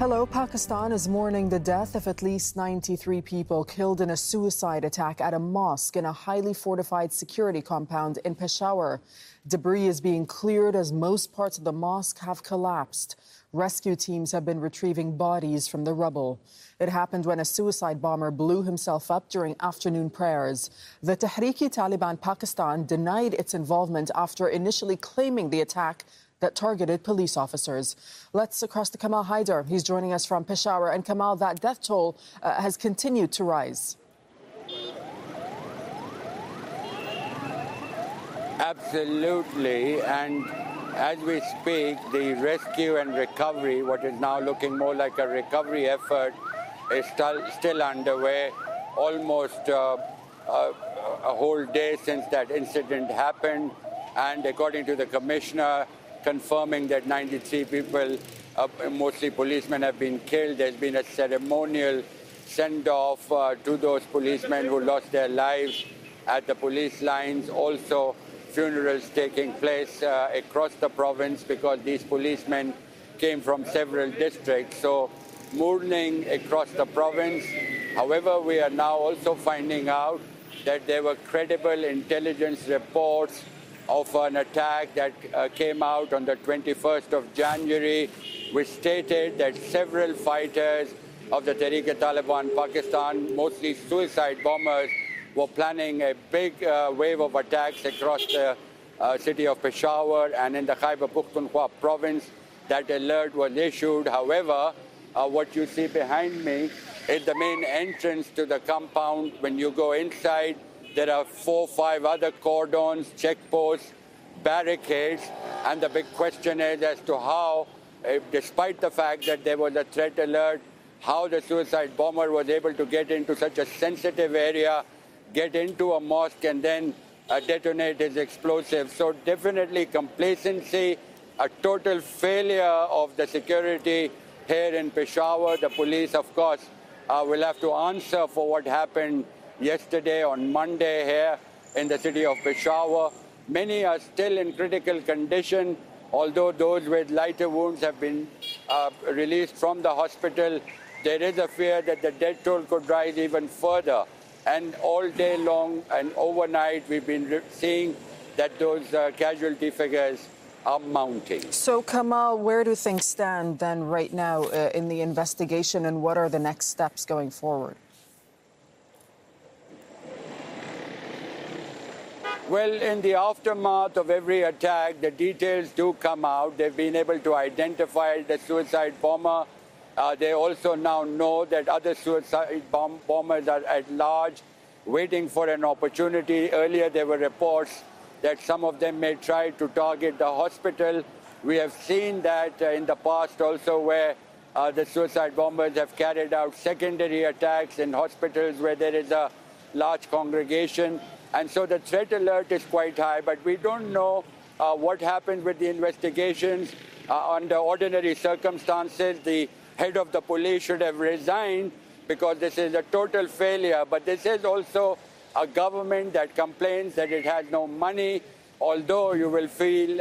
Hello. Pakistan is mourning the death of at least 93 people killed in a suicide attack at a mosque in a highly fortified security compound in Peshawar. Debris is being cleared as most parts of the mosque have collapsed. Rescue teams have been retrieving bodies from the rubble. It happened when a suicide bomber blew himself up during afternoon prayers. The Tehreek-e-Taliban Pakistan denied its involvement after initially claiming the attack that targeted police officers. Let's cross to Kamal Haider. He's joining us from Peshawar. And Kamal, that death toll has continued to rise. Absolutely. And as we speak, the rescue and recovery, what is now looking more like a recovery effort, is still underway. Almost a whole day since that incident happened. And according to the commissioner, confirming that 93 people, mostly policemen, have been killed. There's been a ceremonial send-off to those policemen who lost their lives at the police lines. Also, funerals taking place across the province because these policemen came from several districts. So, mourning across the province. However, we are now also finding out that there were credible intelligence reports of an attack that came out on the 21st of January, which stated that several fighters of the Tehreek-e-Taliban Pakistan, mostly suicide bombers, were planning a big wave of attacks across the city of Peshawar and in the Khyber Pakhtunkhwa province. That alert was issued. However, what you see behind me is the main entrance to the compound. When you go inside, there are 4 or 5 other cordons, checkposts, barricades, and the big question is as to how, despite the fact that there was a threat alert, how the suicide bomber was able to get into such a sensitive area, get into a mosque, and then detonate his explosives. So definitely complacency, a total failure of the security here in Peshawar. The police, of course, will have to answer for what happened yesterday on Monday here in the city of Peshawar. Many are still in critical condition, although those with lighter wounds have been released from the hospital. There is a fear that the death toll could rise even further. And all day long and overnight, we've been seeing that those casualty figures are mounting. So, Kamal, where do things stand then right now in the investigation, and what are the next steps going forward? Well, in the aftermath of every attack, the details do come out. They've been able to identify the suicide bomber. They also now know that other suicide bombers are at large, waiting for an opportunity. Earlier, there were reports that some of them may try to target the hospital. We have seen that in the past also, where the suicide bombers have carried out secondary attacks in hospitals where there is a large congregation. And so the threat alert is quite high, but we don't know what happened with the investigations. Under ordinary circumstances, the head of the police should have resigned because this is a total failure. But this is also a government that complains that it has no money, although you will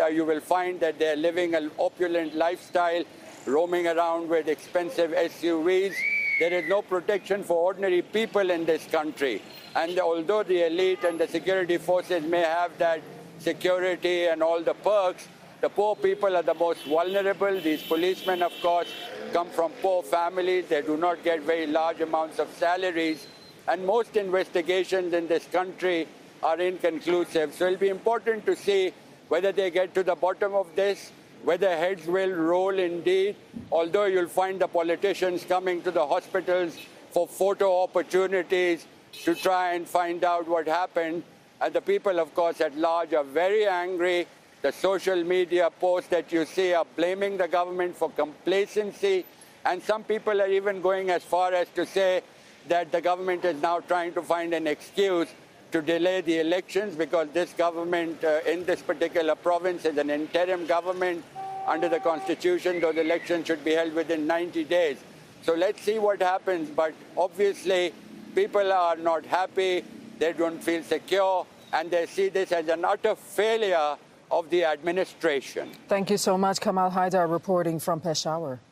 find that they're living an opulent lifestyle, roaming around with expensive SUVs. There is no protection for ordinary people in this country. And although the elite and the security forces may have that security and all the perks, the poor people are the most vulnerable. These policemen, of course, come from poor families. They do not get very large amounts of salaries. And most investigations in this country are inconclusive. So it'll be important to see whether they get to the bottom of this, whether heads will roll indeed, although you'll find the politicians coming to the hospitals for photo opportunities to try and find out what happened. And the people, of course, at large are very angry. The social media posts that you see are blaming the government for complacency. And some people are even going as far as to say that the government is now trying to find an excuse to delay the elections because this government in this particular province is an interim government. Under the Constitution, those elections should be held within 90 days. So let's see what happens. But obviously, people are not happy. They don't feel secure. And they see this as an utter failure of the administration. Thank you so much, Kamal Haider, reporting from Peshawar.